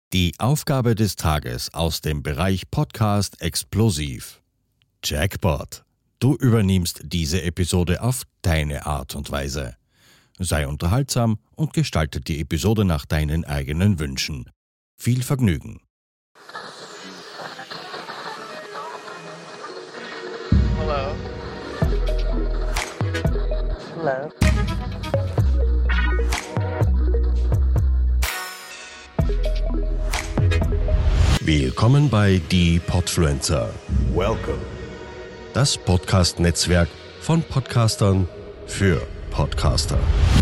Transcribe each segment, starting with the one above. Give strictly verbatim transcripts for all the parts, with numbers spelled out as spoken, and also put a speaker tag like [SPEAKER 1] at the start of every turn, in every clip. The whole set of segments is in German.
[SPEAKER 1] Die Aufgabe des Tages aus dem Bereich Podcast explosiv. Jackpot. Du übernimmst diese Episode auf deine Art und Weise. Sei unterhaltsam und gestalte die Episode nach deinen eigenen Wünschen. Viel Vergnügen.
[SPEAKER 2] Hello. Hello.
[SPEAKER 1] Willkommen bei Die Podfluencer.
[SPEAKER 3] Welcome.
[SPEAKER 1] Das Podcast-Netzwerk von Podcastern für Podcaster.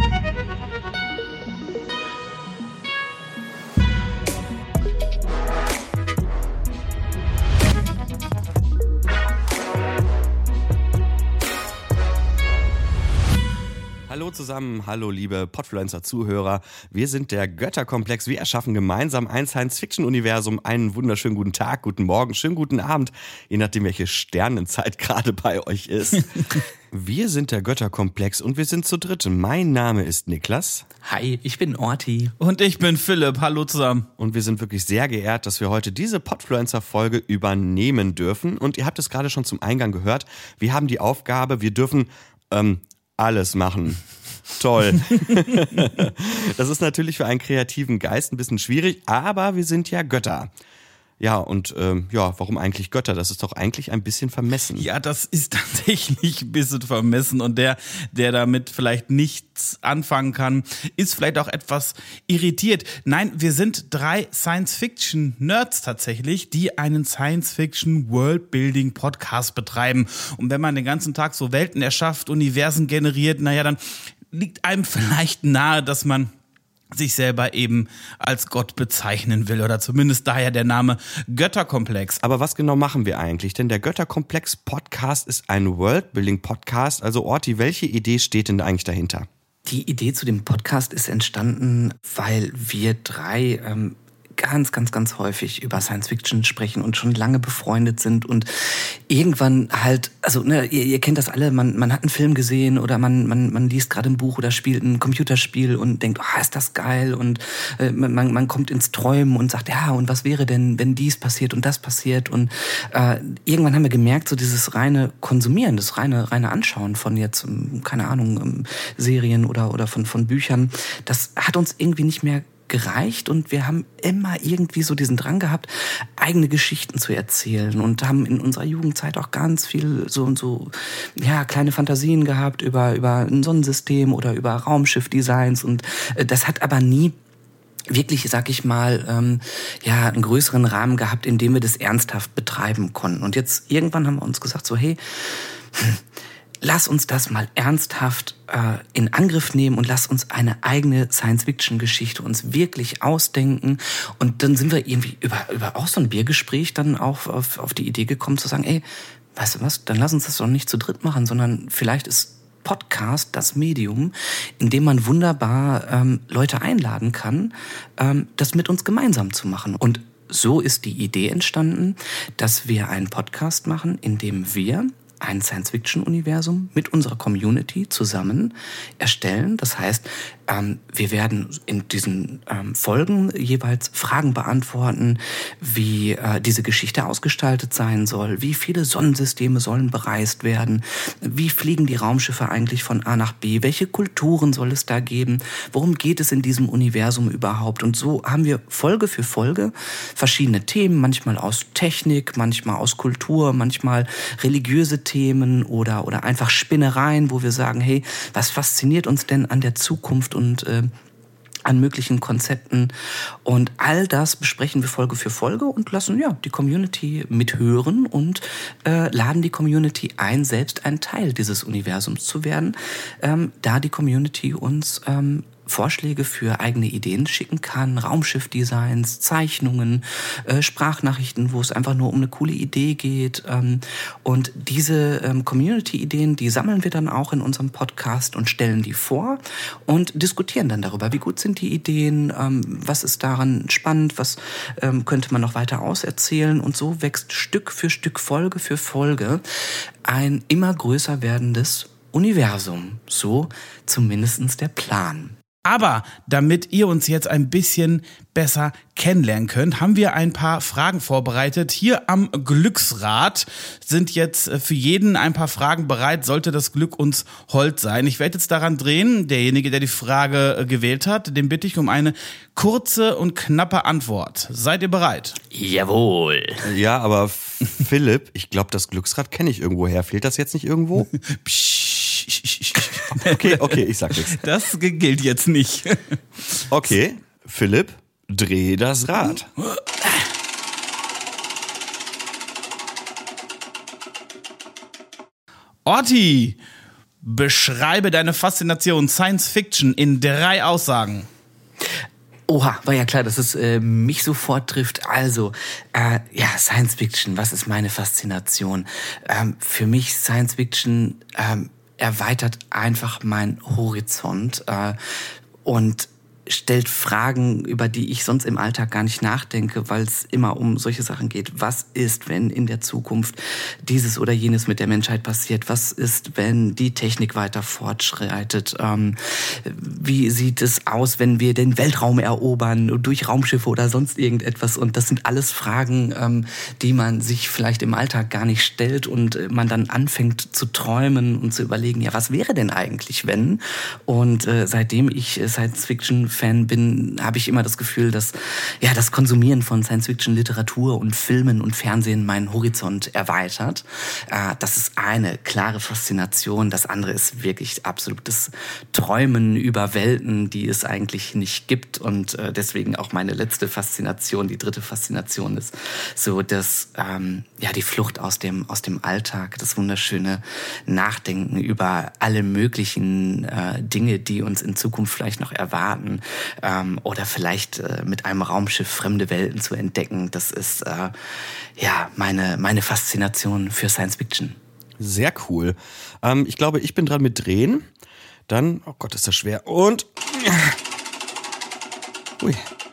[SPEAKER 4] Hallo zusammen, hallo liebe Podfluencer-Zuhörer. Wir sind der Götterkomplex. Wir erschaffen gemeinsam ein Science-Fiction-Universum. Einen wunderschönen guten Tag, guten Morgen, schönen guten Abend, je nachdem, welche Sternenzeit gerade bei euch ist. Wir sind der Götterkomplex und wir sind zu dritt. Mein Name ist Niklas.
[SPEAKER 5] Hi, ich bin Orti.
[SPEAKER 6] Und ich bin Philipp. Hallo zusammen.
[SPEAKER 4] Und wir sind wirklich sehr geehrt, dass wir heute diese Podfluencer-Folge übernehmen dürfen. Und ihr habt es gerade schon zum Eingang gehört. Wir haben die Aufgabe, wir dürfen ähm, alles machen. Toll. Das ist natürlich für einen kreativen Geist ein bisschen schwierig, aber wir sind ja Götter. Ja, und ähm, ja, warum eigentlich Götter? Das ist doch eigentlich ein bisschen vermessen.
[SPEAKER 6] Ja, das ist tatsächlich ein bisschen vermessen und der, der damit vielleicht nichts anfangen kann, ist vielleicht auch etwas irritiert. Nein, wir sind drei Science-Fiction-Nerds tatsächlich, die einen Science-Fiction-World-Building-Podcast betreiben. Und wenn man den ganzen Tag so Welten erschafft, Universen generiert, naja, dann liegt einem vielleicht nahe, dass man sich selber eben als Gott bezeichnen will oder zumindest daher der Name Götterkomplex.
[SPEAKER 4] Aber was genau machen wir eigentlich? Denn der Götterkomplex-Podcast ist ein Worldbuilding-Podcast. Also Orti, welche Idee steht denn eigentlich dahinter?
[SPEAKER 5] Die Idee zu dem Podcast ist entstanden, weil wir drei ähm, ganz, ganz, ganz häufig über Science Fiction sprechen und schon lange befreundet sind und irgendwann halt, also ne, ihr, ihr kennt das alle, man, man hat einen Film gesehen oder man, man, man liest gerade ein Buch oder spielt ein Computerspiel und denkt, oh, ist das geil und äh, man, man kommt ins Träumen und sagt, ja, und was wäre denn, wenn dies passiert und das passiert und äh, irgendwann haben wir gemerkt, so dieses reine Konsumieren, das reine, reine Anschauen von jetzt, keine Ahnung, Serien oder, oder von, von Büchern, das hat uns irgendwie nicht mehr gereicht und wir haben immer irgendwie so diesen Drang gehabt, eigene Geschichten zu erzählen und haben in unserer Jugendzeit auch ganz viel so und so, ja, kleine Fantasien gehabt über, über ein Sonnensystem oder über Raumschiffdesigns und das hat aber nie wirklich, sag ich mal, ähm, ja, einen größeren Rahmen gehabt, in dem wir das ernsthaft betreiben konnten. Und jetzt irgendwann haben wir uns gesagt so, hey, hm, lass uns das mal ernsthaft äh, in Angriff nehmen und lass uns eine eigene Science-Fiction-Geschichte uns wirklich ausdenken. Und dann sind wir irgendwie über, über auch so ein Biergespräch dann auch auf, auf die Idee gekommen zu sagen, ey, weißt du was, dann lass uns das doch nicht zu dritt machen, sondern vielleicht ist Podcast das Medium, in dem man wunderbar ähm, Leute einladen kann, ähm, das mit uns gemeinsam zu machen. Und so ist die Idee entstanden, dass wir einen Podcast machen, in dem wir ein Science-Fiction-Universum mit unserer Community zusammen erstellen. Das heißt, ähm, wir werden in diesen ähm, Folgen jeweils Fragen beantworten, wie äh, diese Geschichte ausgestaltet sein soll, wie viele Sonnensysteme sollen bereist werden, wie fliegen die Raumschiffe eigentlich von A nach B, welche Kulturen soll es da geben, worum geht es in diesem Universum überhaupt. Und so haben wir Folge für Folge verschiedene Themen, manchmal aus Technik, manchmal aus Kultur, manchmal religiöse Themen oder, oder einfach Spinnereien, wo wir sagen, hey, was fasziniert uns denn an der Zukunft und äh, an möglichen Konzepten. Und all das besprechen wir Folge für Folge und lassen ja die Community mithören und äh, laden die Community ein, selbst ein Teil dieses Universums zu werden, ähm, da die Community uns ähm, Vorschläge für eigene Ideen schicken kann, Raumschiffdesigns, Zeichnungen, äh, Sprachnachrichten, wo es einfach nur um eine coole Idee geht. Ähm, und diese ähm, Community-Ideen, die sammeln wir dann auch in unserem Podcast und stellen die vor und diskutieren dann darüber, wie gut sind die Ideen, ähm, was ist daran spannend, was ähm, könnte man noch weiter auserzählen. Und so wächst Stück für Stück, Folge für Folge ein immer größer werdendes Universum. So zumindest der Plan.
[SPEAKER 6] Aber damit ihr uns jetzt ein bisschen besser kennenlernen könnt, haben wir ein paar Fragen vorbereitet. Hier am Glücksrad sind jetzt für jeden ein paar Fragen bereit, sollte das Glück uns hold sein. Ich werde jetzt daran drehen, derjenige, der die Frage gewählt hat, den bitte ich um eine kurze und knappe Antwort. Seid ihr bereit?
[SPEAKER 5] Jawohl.
[SPEAKER 4] Ja, aber Philipp, ich glaube, das Glücksrad kenne ich irgendwo her. Fehlt das jetzt nicht irgendwo? Okay, okay, ich sag nichts.
[SPEAKER 6] Das gilt jetzt nicht.
[SPEAKER 4] Okay, Philipp, dreh das Rad.
[SPEAKER 6] Orti, beschreibe deine Faszination Science Fiction in drei Aussagen.
[SPEAKER 5] Oha, war ja klar, dass es äh, mich sofort trifft. Also, äh, ja, Science Fiction, was ist meine Faszination? Ähm, für mich Science Fiction ähm, erweitert einfach meinen Horizont äh, und stellt Fragen, über die ich sonst im Alltag gar nicht nachdenke, weil es immer um solche Sachen geht. Was ist, wenn in der Zukunft dieses oder jenes mit der Menschheit passiert? Was ist, wenn die Technik weiter fortschreitet? Ähm, wie sieht es aus, wenn wir den Weltraum erobern, durch Raumschiffe oder sonst irgendetwas? Und das sind alles Fragen, ähm, die man sich vielleicht im Alltag gar nicht stellt und man dann anfängt zu träumen und zu überlegen, ja, was wäre denn eigentlich, wenn? Und äh, seitdem ich Science-Fiction Fan bin, habe ich immer das Gefühl, dass ja das Konsumieren von Science-Fiction-Literatur und Filmen und Fernsehen meinen Horizont erweitert. Äh, das ist eine klare Faszination. Das andere ist wirklich absolutes Träumen über Welten, die es eigentlich nicht gibt. Und äh, deswegen auch meine letzte Faszination, die dritte Faszination ist so, dass ähm, ja die Flucht aus dem aus dem Alltag, das wunderschöne Nachdenken über alle möglichen äh, Dinge, die uns in Zukunft vielleicht noch erwarten. Ähm, oder vielleicht äh, mit einem Raumschiff fremde Welten zu entdecken. Das ist äh, ja meine, meine Faszination für Science Fiction.
[SPEAKER 4] Sehr cool. Ähm, ich glaube, ich bin dran mit Drehen. Dann, oh Gott, ist das schwer. Und ui.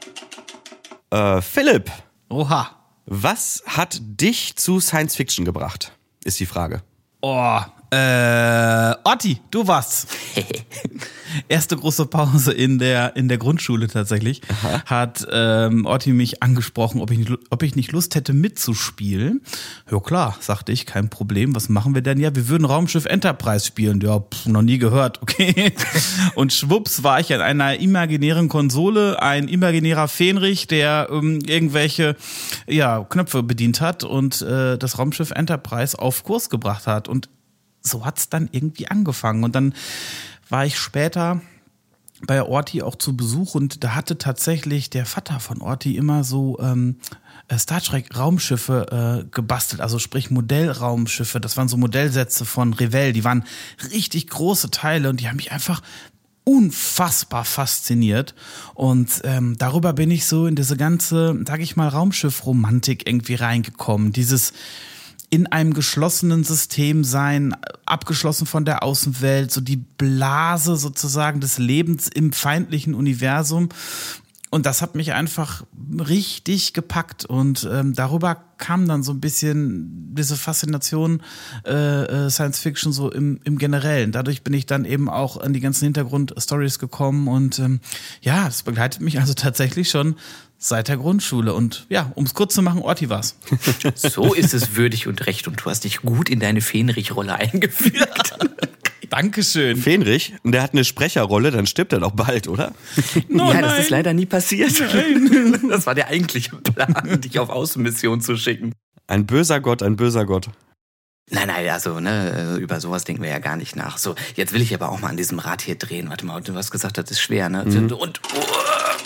[SPEAKER 4] Äh, Philipp.
[SPEAKER 6] Oha.
[SPEAKER 4] Was hat dich zu Science Fiction gebracht? Ist die Frage.
[SPEAKER 6] Oh, äh, Otti, du warst. Erste große Pause in der in der Grundschule tatsächlich. Aha. Hat ähm, Otti mich angesprochen, ob ich, nicht, ob ich nicht Lust hätte mitzuspielen. Ja klar, sagte ich, kein Problem. Was machen wir denn? Ja, wir würden Raumschiff Enterprise spielen. Ja, pff, noch nie gehört, okay. Und schwupps war ich an einer imaginären Konsole, ein imaginärer Fähnrich, der ähm, irgendwelche ja Knöpfe bedient hat und äh, das Raumschiff Enterprise auf Kurs gebracht hat. Und so hat's dann irgendwie angefangen. Und dann war ich später bei Orti auch zu Besuch und da hatte tatsächlich der Vater von Orti immer so ähm, Star Trek Raumschiffe äh, gebastelt, also sprich Modellraumschiffe. Das waren so Modellsätze von Revell, die waren richtig große Teile und die haben mich einfach unfassbar fasziniert und ähm, darüber bin ich so in diese ganze, sag ich mal, Raumschiff-Romantik irgendwie reingekommen. Dieses in einem geschlossenen System sein, abgeschlossen von der Außenwelt, so die Blase sozusagen des Lebens im feindlichen Universum. Und das hat mich einfach richtig gepackt und ähm, darüber kam dann so ein bisschen diese Faszination äh, Science Fiction so im, im Generellen. Dadurch bin ich dann eben auch an die ganzen Hintergrundstories gekommen und ähm, ja, das begleitet mich also tatsächlich schon seit der Grundschule. Und ja, um es kurz zu machen, Orti war's.
[SPEAKER 5] So ist es würdig und recht und du hast dich gut in deine Fähnrich-Rolle eingefügt.
[SPEAKER 6] Dankeschön.
[SPEAKER 4] Fähnrich, und der hat eine Sprecherrolle, dann stirbt er doch bald, oder?
[SPEAKER 5] No, ja, das ist leider nie passiert. Nein. Das war der eigentliche Plan, dich auf Außenmission zu schicken.
[SPEAKER 4] Ein böser Gott, ein böser Gott.
[SPEAKER 5] Nein, nein, also ne, über sowas denken wir ja gar nicht nach. So, jetzt will ich aber auch mal an diesem Rad hier drehen. Warte mal, du hast gesagt, das ist schwer, ne? Mhm. Und oh.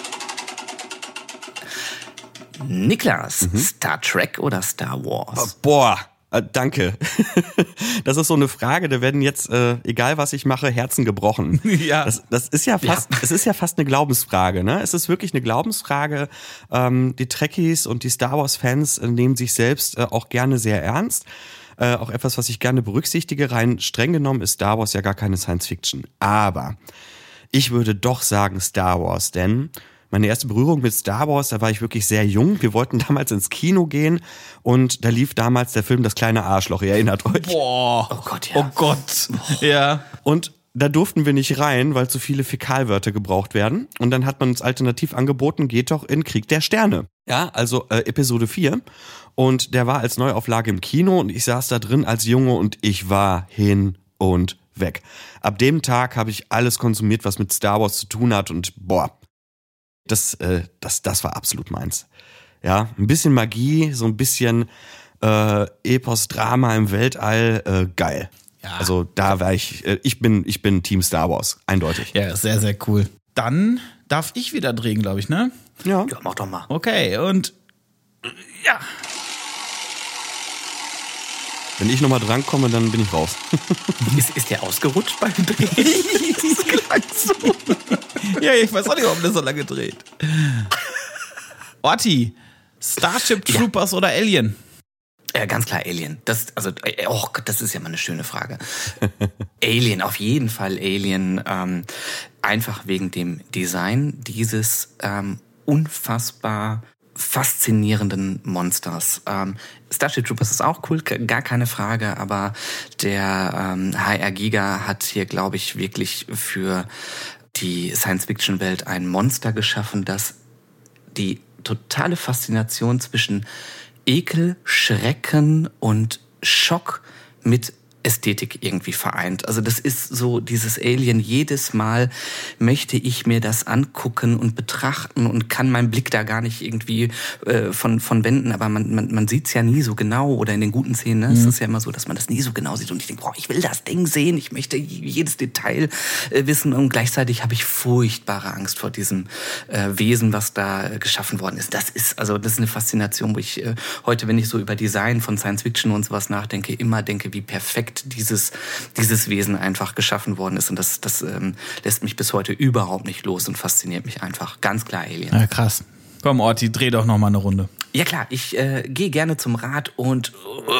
[SPEAKER 5] Niklas, mhm. Star Trek oder Star Wars?
[SPEAKER 4] Boah, äh, danke. Das ist so eine Frage, da werden jetzt, äh, egal was ich mache, Herzen gebrochen.
[SPEAKER 6] Ja.
[SPEAKER 4] Das, das ist ja fast, ja. Es ist ja fast eine Glaubensfrage, ne? Es ist wirklich eine Glaubensfrage. Ähm, die Trekkies und die Star Wars Fans äh, nehmen sich selbst äh, auch gerne sehr ernst. Äh, auch etwas, was ich gerne berücksichtige. Rein streng genommen ist Star Wars ja gar keine Science Fiction. Aber ich würde doch sagen Star Wars, denn meine erste Berührung mit Star Wars, da war ich wirklich sehr jung. Wir wollten damals ins Kino gehen und da lief damals der Film Das kleine Arschloch. Ihr erinnert euch?
[SPEAKER 6] Boah.
[SPEAKER 5] Oh Gott, ja.
[SPEAKER 6] Oh Gott. Ja.
[SPEAKER 4] Und da durften wir nicht rein, weil zu viele Fäkalwörter gebraucht werden. Und dann hat man uns alternativ angeboten, geht doch in Krieg der Sterne. Ja, also äh, Episode vier. Und der war als Neuauflage im Kino und ich saß da drin als Junge und ich war hin und weg. Ab dem Tag habe ich alles konsumiert, was mit Star Wars zu tun hat und boah, das, äh, das, das war absolut meins. Ja, ein bisschen Magie, so ein bisschen äh, Epos-Drama im Weltall, äh, geil. Ja. Also da war ich, äh, ich bin, ich bin Team Star Wars, eindeutig.
[SPEAKER 6] Ja, sehr, sehr cool. Dann darf ich wieder drehen, glaube ich, ne?
[SPEAKER 4] Ja.
[SPEAKER 5] Ja, mach doch mal.
[SPEAKER 6] Okay, und ja.
[SPEAKER 4] Wenn ich nochmal drankomme, dann bin ich raus.
[SPEAKER 5] Ist, ist der ausgerutscht beim Drehen? Das klang so.
[SPEAKER 6] Ja, ich weiß auch nicht, warum der so lange dreht. Orti, Starship Troopers ja. oder Alien?
[SPEAKER 5] Ja, ganz klar Alien. Das, also, oh Gott, das ist ja mal eine schöne Frage. Alien, auf jeden Fall Alien. Ähm, einfach wegen dem Design dieses ähm, unfassbar faszinierenden Monsters. Ähm, Starship Troopers ist auch cool, gar keine Frage, aber der ähm, H R Giger hat hier, glaube ich, wirklich für die Science-Fiction-Welt ein Monster geschaffen, das die totale Faszination zwischen Ekel, Schrecken und Schock mit Ästhetik irgendwie vereint. Also das ist so dieses Alien. Jedes Mal möchte ich mir das angucken und betrachten und kann meinen Blick da gar nicht irgendwie äh, von von wenden. Aber man man man sieht's ja nie so genau oder in den guten Szenen. Ne? Mhm. Es ist ja immer so, dass man das nie so genau sieht und ich denke, boah, ich will das Ding sehen. Ich möchte jedes Detail äh, wissen und gleichzeitig habe ich furchtbare Angst vor diesem äh, Wesen, was da äh, geschaffen worden ist. Das ist also das ist eine Faszination, wo ich äh, heute, wenn ich so über Design von Science Fiction und sowas nachdenke, immer denke, wie perfekt dieses dieses Wesen einfach geschaffen worden ist und das das ähm, lässt mich bis heute überhaupt nicht los und fasziniert mich einfach. Ganz klar Alien.
[SPEAKER 6] Ja, krass. Komm, Orti, dreh doch noch mal eine Runde.
[SPEAKER 5] Ja klar, ich äh, gehe gerne zum Rad und uh,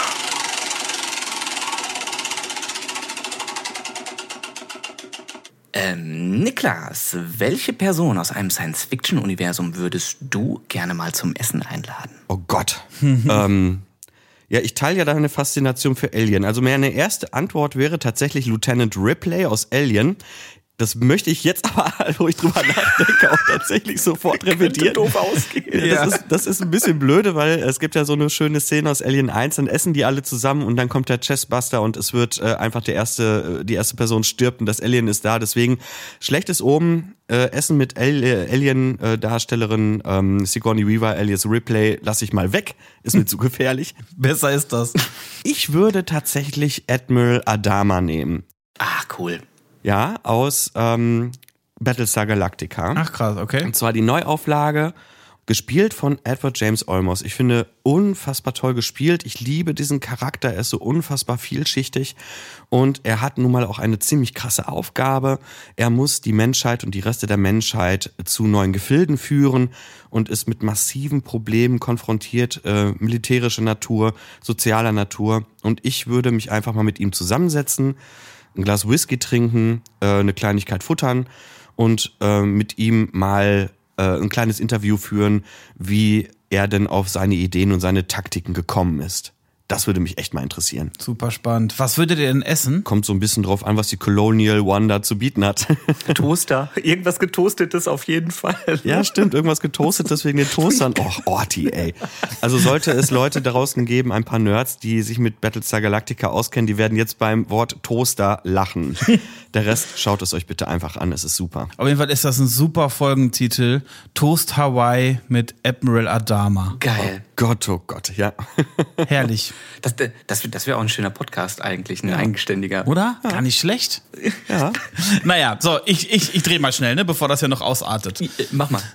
[SPEAKER 5] ähm, Niklas, welche Person aus einem Science-Fiction-Universum würdest du gerne mal zum Essen einladen?
[SPEAKER 4] Oh Gott. ähm Ja, ich teile ja deine Faszination für Alien. Also meine erste Antwort wäre tatsächlich Lieutenant Ripley aus Alien. Das möchte ich jetzt aber, wo ich drüber nachdenke, auch tatsächlich sofort revidieren.
[SPEAKER 5] Doof ausgehen.
[SPEAKER 4] Ja, das, ist, das ist ein bisschen blöde, weil es gibt ja so eine schöne Szene aus Alien eins, dann essen die alle zusammen und dann kommt der Chestbuster und es wird äh, einfach der erste, die erste Person stirbt und das Alien ist da. Deswegen schlechtes Omen, äh, Essen mit Al- äh, Alien-Darstellerin ähm, Sigourney Weaver alias Ripley lasse ich mal weg, ist mir zu gefährlich.
[SPEAKER 6] Besser ist das.
[SPEAKER 4] Ich würde tatsächlich Admiral Adama nehmen.
[SPEAKER 5] Ah, cool.
[SPEAKER 4] Ja, aus ähm, Battlestar Galactica.
[SPEAKER 6] Ach krass, okay.
[SPEAKER 4] Und zwar die Neuauflage, gespielt von Edward James Olmos. Ich finde, unfassbar toll gespielt. Ich liebe diesen Charakter, er ist so unfassbar vielschichtig und er hat nun mal auch eine ziemlich krasse Aufgabe. Er muss die Menschheit und die Reste der Menschheit zu neuen Gefilden führen und ist mit massiven Problemen konfrontiert, äh, militärischer Natur, sozialer Natur. Und ich würde mich einfach mal mit ihm zusammensetzen, ein Glas Whisky trinken, äh, eine Kleinigkeit futtern und äh, mit ihm mal äh, ein kleines Interview führen, wie er denn auf seine Ideen und seine Taktiken gekommen ist. Das würde mich echt mal interessieren.
[SPEAKER 6] Super spannend. Was würdet ihr denn essen?
[SPEAKER 4] Kommt so ein bisschen drauf an, was die Colonial One da zu bieten hat.
[SPEAKER 5] Toaster. Irgendwas Getoastetes auf jeden Fall.
[SPEAKER 4] Ja, stimmt. Irgendwas Getoastetes wegen den Toastern. Och, Orti, ey. Also sollte es Leute da draußen geben, ein paar Nerds, die sich mit Battlestar Galactica auskennen, die werden jetzt beim Wort Toaster lachen. Der Rest, schaut es euch bitte einfach an. Es ist super.
[SPEAKER 6] Auf jeden Fall ist das ein super Folgentitel. Toast Hawaii mit Admiral Adama.
[SPEAKER 5] Geil.
[SPEAKER 4] Oh Gott, oh Gott, ja.
[SPEAKER 6] Herrlich.
[SPEAKER 5] Das, das, das wäre auch ein schöner Podcast eigentlich, ein ja. eigenständiger.
[SPEAKER 6] Oder? Ja. Gar nicht schlecht.
[SPEAKER 4] Ja.
[SPEAKER 6] Naja, so, ich, ich, ich drehe mal schnell, ne, bevor das ja noch ausartet.
[SPEAKER 5] Mach mal.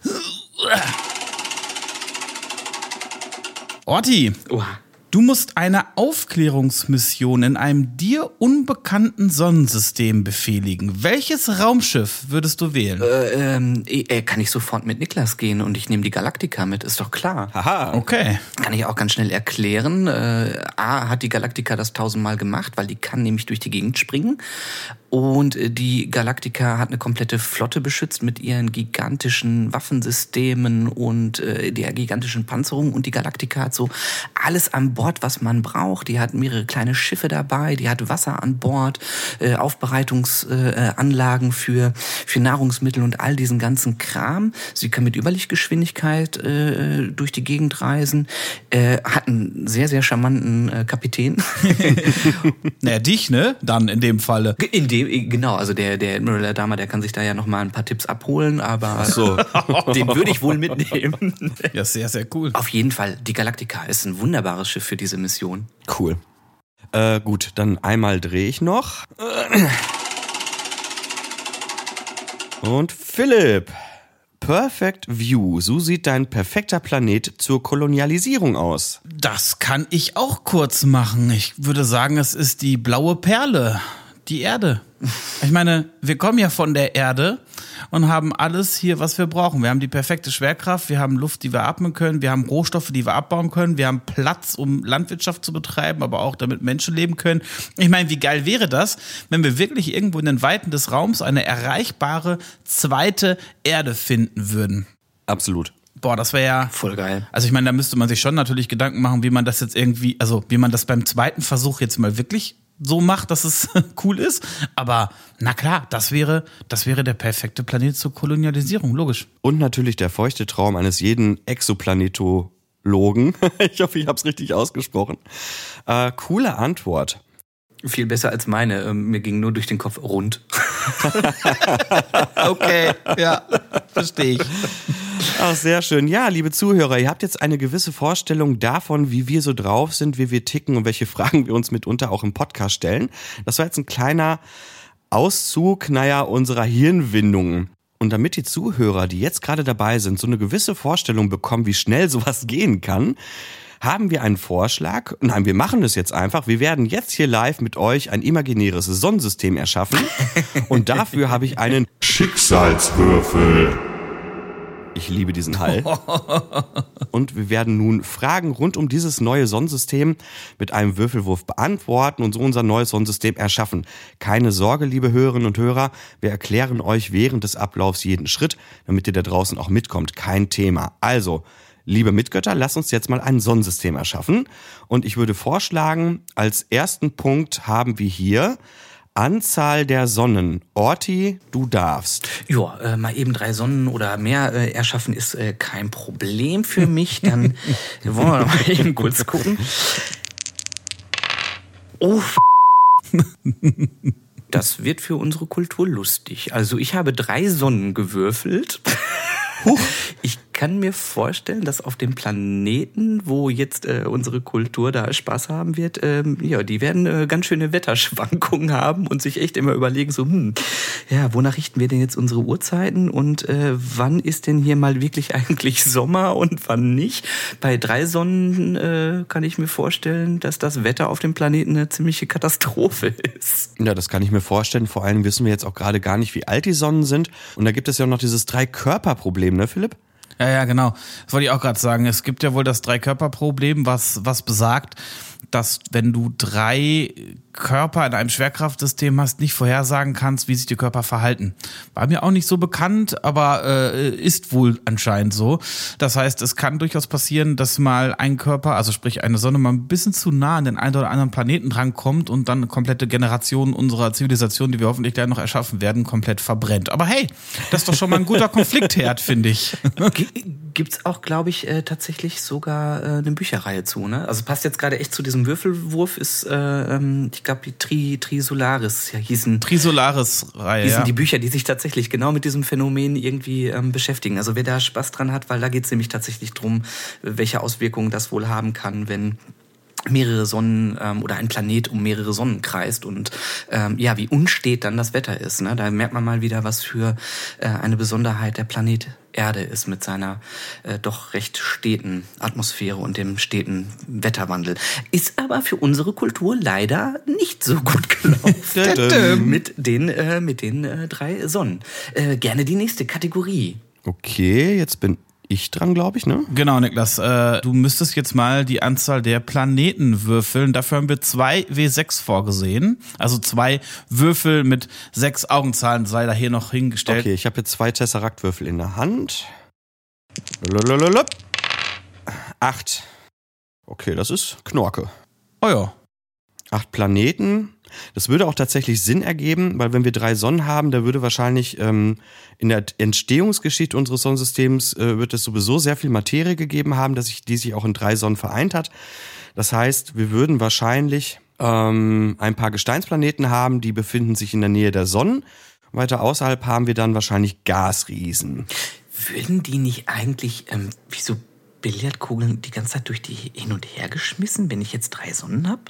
[SPEAKER 6] Orti.
[SPEAKER 5] Oha.
[SPEAKER 6] Du musst eine Aufklärungsmission in einem dir unbekannten Sonnensystem befehligen. Welches Raumschiff würdest du wählen?
[SPEAKER 5] Äh, ähm, äh, kann ich sofort mit Niklas gehen und ich nehme die Galactica mit, ist doch klar.
[SPEAKER 4] Haha.
[SPEAKER 6] Okay.
[SPEAKER 5] Kann ich auch ganz schnell erklären. Äh, A, hat die Galactica das tausendmal gemacht, weil die kann nämlich durch die Gegend springen. Und die Galactica hat eine komplette Flotte beschützt mit ihren gigantischen Waffensystemen und äh, der gigantischen Panzerung. Und die Galactica hat so alles an Bord Bord, was man braucht. Die hat mehrere kleine Schiffe dabei, die hat Wasser an Bord, äh, Aufbereitungsanlagen äh, für, für Nahrungsmittel und all diesen ganzen Kram. Sie kann mit Überlichtgeschwindigkeit äh, durch die Gegend reisen, äh, hat einen sehr, sehr charmanten äh, Kapitän.
[SPEAKER 6] Naja, dich, ne? Dann in dem Falle.
[SPEAKER 5] In dem, genau, also der, der Admiral Adama, der kann sich da ja noch mal ein paar Tipps abholen, aber
[SPEAKER 4] Ach so.
[SPEAKER 5] den würde ich wohl mitnehmen.
[SPEAKER 6] Ja, sehr, sehr cool.
[SPEAKER 5] Auf jeden Fall, die Galactica ist ein wunderbares Schiff für diese Mission.
[SPEAKER 4] Cool. Äh, gut, dann einmal drehe ich noch. Und Philipp. Perfect View. So sieht dein perfekter Planet zur Kolonialisierung aus.
[SPEAKER 6] Das kann ich auch kurz machen. Ich würde sagen, es ist die blaue Perle. Die Erde. Ich meine, wir kommen ja von der Erde und haben alles hier, was wir brauchen. Wir haben die perfekte Schwerkraft, wir haben Luft, die wir atmen können, wir haben Rohstoffe, die wir abbauen können, wir haben Platz, um Landwirtschaft zu betreiben, aber auch damit Menschen leben können. Ich meine, wie geil wäre das, wenn wir wirklich irgendwo in den Weiten des Raums eine erreichbare zweite Erde finden würden?
[SPEAKER 4] Absolut.
[SPEAKER 6] Boah, das wäre ja
[SPEAKER 5] voll geil.
[SPEAKER 6] Also ich meine, da müsste man sich schon natürlich Gedanken machen, wie man das jetzt irgendwie, also wie man das beim zweiten Versuch jetzt mal wirklich so macht, dass es cool ist. Aber na klar, das wäre, das wäre der perfekte Planet zur Kolonialisierung, logisch.
[SPEAKER 4] Und natürlich der feuchte Traum eines jeden Exoplanetologen. Ich hoffe, ich habe es richtig ausgesprochen. Äh, coole Antwort.
[SPEAKER 5] Viel besser als meine. Ähm, mir ging nur durch den Kopf rund.
[SPEAKER 6] Okay, ja, verstehe ich.
[SPEAKER 4] Ach, sehr schön. Ja, liebe Zuhörer, ihr habt jetzt eine gewisse Vorstellung davon, wie wir so drauf sind, wie wir ticken und welche Fragen wir uns mitunter auch im Podcast stellen. Das war jetzt ein kleiner Auszug, naja, unserer Hirnwindungen. Und damit die Zuhörer, die jetzt gerade dabei sind, so eine gewisse Vorstellung bekommen, wie schnell sowas gehen kann, haben wir einen Vorschlag. Nein, wir machen das jetzt einfach. Wir werden jetzt hier live mit euch ein imaginäres Sonnensystem erschaffen. Und dafür habe ich einen
[SPEAKER 3] Schicksalswürfel.
[SPEAKER 4] Ich liebe diesen Hall. Und wir werden nun Fragen rund um dieses neue Sonnensystem mit einem Würfelwurf beantworten und so unser neues Sonnensystem erschaffen. Keine Sorge, liebe Hörerinnen und Hörer, wir erklären euch während des Ablaufs jeden Schritt, damit ihr da draußen auch mitkommt. Kein Thema. Also, liebe Mitgötter, lasst uns jetzt mal ein Sonnensystem erschaffen. Und ich würde vorschlagen, als ersten Punkt haben wir hier Anzahl der Sonnen. Orti, du darfst.
[SPEAKER 5] Ja, äh, mal eben drei Sonnen oder mehr äh, erschaffen ist äh, kein Problem für mich. Dann wollen wir mal eben kurz gucken. Oh, f- das wird für unsere Kultur lustig. Also ich habe drei Sonnen gewürfelt. Huch. Ich kann mir vorstellen, dass auf dem Planeten, wo jetzt äh, unsere Kultur da Spaß haben wird, ähm, ja, die werden äh, ganz schöne Wetterschwankungen haben und sich echt immer überlegen, so, hm, ja, wonach richten wir denn jetzt unsere Uhrzeiten und äh, wann ist denn hier mal wirklich eigentlich Sommer und wann nicht? Bei drei Sonnen äh, kann ich mir vorstellen, dass das Wetter auf dem Planeten eine ziemliche Katastrophe ist.
[SPEAKER 4] Ja, das kann ich mir vorstellen. Vor allem wissen wir jetzt auch gerade gar nicht, wie alt die Sonnen sind. Und da gibt es ja auch noch dieses Drei-Körper-Problem, ne, Philipp?
[SPEAKER 6] Ja, ja, genau. Das wollte ich auch gerade sagen. Es gibt ja wohl das Drei-Körper-Problem, was, was besagt, dass wenn du drei Körper in einem Schwerkraftsystem hast, nicht vorhersagen kannst, wie sich die Körper verhalten. War mir auch nicht so bekannt, aber äh, ist wohl anscheinend so. Das heißt, es kann durchaus passieren, dass mal ein Körper, also sprich eine Sonne, mal ein bisschen zu nah an den einen oder anderen Planeten drankommt und dann eine komplette Generation unserer Zivilisation, die wir hoffentlich gleich noch erschaffen werden, komplett verbrennt. Aber hey, das ist doch schon mal ein guter Konfliktherd, finde ich.
[SPEAKER 5] Gibt's auch, glaube ich, äh, tatsächlich sogar äh, eine Bücherreihe zu, ne? Also passt jetzt gerade echt zu diesem Würfelwurf, ist, äh, ähm, ich glaube, die Tri, Trisolaris ja, hießen.
[SPEAKER 6] Trisolaris-Reihe,
[SPEAKER 5] hießen
[SPEAKER 6] ja.
[SPEAKER 5] die Bücher, die sich tatsächlich genau mit diesem Phänomen irgendwie ähm, beschäftigen. Also wer da Spaß dran hat, weil da geht's nämlich tatsächlich drum, welche Auswirkungen das wohl haben kann, wenn mehrere Sonnen ähm, oder ein Planet um mehrere Sonnen kreist und ähm, ja, wie unstet dann das Wetter ist. Ne? Da merkt man mal wieder, was für äh, eine Besonderheit der Planet Erde ist mit seiner äh, doch recht steten Atmosphäre und dem steten Wetterwandel. Ist aber für unsere Kultur leider nicht so gut gelaufen mit den, äh, mit den äh, drei Sonnen. Äh, gerne die nächste Kategorie.
[SPEAKER 4] Okay, jetzt bin ich dran, glaube ich, ne?
[SPEAKER 6] Genau, Niklas. Äh, du müsstest jetzt mal die Anzahl der Planeten würfeln. Dafür haben wir zwei W sechs vorgesehen. Also zwei Würfel mit sechs Augenzahlen sei da hier noch hingestellt.
[SPEAKER 4] Okay, ich habe jetzt zwei Tesseraktwürfel in der Hand. Lalalala. Acht. Okay, das ist Knorke.
[SPEAKER 6] Oh ja.
[SPEAKER 4] Acht Planeten. Das würde auch tatsächlich Sinn ergeben, weil wenn wir drei Sonnen haben, da würde wahrscheinlich ähm, in der Entstehungsgeschichte unseres Sonnensystems äh, wird es sowieso sehr viel Materie gegeben haben, dass sich, die sich auch in drei Sonnen vereint hat. Das heißt, wir würden wahrscheinlich ähm, ein paar Gesteinsplaneten haben, die befinden sich in der Nähe der Sonnen. Weiter außerhalb haben wir dann wahrscheinlich Gasriesen.
[SPEAKER 5] Würden die nicht eigentlich ähm, wie so Billardkugeln die ganze Zeit durch die hin und her geschmissen, wenn ich jetzt drei Sonnen habe?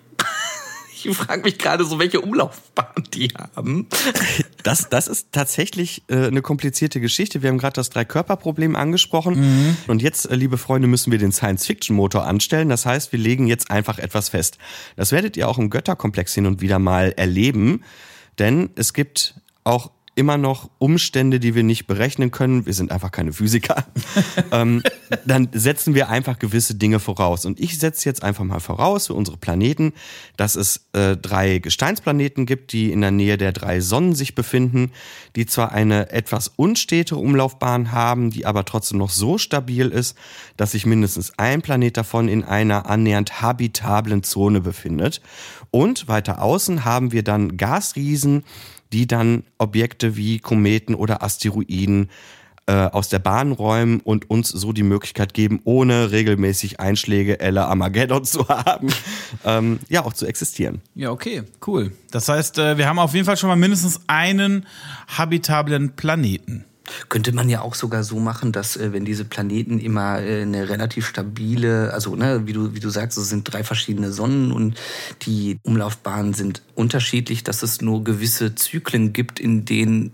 [SPEAKER 5] Ich frage mich gerade so, welche Umlaufbahn die haben.
[SPEAKER 4] Das, das ist tatsächlich äh, eine komplizierte Geschichte. Wir haben gerade das Drei-Körper-Problem angesprochen. Mhm. Und jetzt, äh, liebe Freunde, müssen wir den Science-Fiction-Motor anstellen. Das heißt, wir legen jetzt einfach etwas fest. Das werdet ihr auch im Götterkomplex hin und wieder mal erleben. Denn es gibt auch immer noch Umstände, die wir nicht berechnen können. Wir sind einfach keine Physiker. ähm, dann setzen wir einfach gewisse Dinge voraus. Und ich setze jetzt einfach mal voraus für unsere Planeten, dass es äh, drei Gesteinsplaneten gibt, die in der Nähe der drei Sonnen sich befinden, die zwar eine etwas unstetere Umlaufbahn haben, die aber trotzdem noch so stabil ist, dass sich mindestens ein Planet davon in einer annähernd habitablen Zone befindet. Und weiter außen haben wir dann Gasriesen, die dann Objekte wie Kometen oder Asteroiden äh, aus der Bahn räumen und uns so die Möglichkeit geben, ohne regelmäßig Einschläge à la Armageddon zu haben, ähm, ja auch zu existieren.
[SPEAKER 6] Ja, okay, cool. Das heißt, äh, wir haben auf jeden Fall schon mal mindestens einen habitablen Planeten.
[SPEAKER 5] Könnte man ja auch sogar so machen, dass äh, wenn diese Planeten immer äh, eine relativ stabile, also ne, wie du wie du sagst, es sind drei verschiedene Sonnen und die Umlaufbahnen sind unterschiedlich, dass es nur gewisse Zyklen gibt, in denen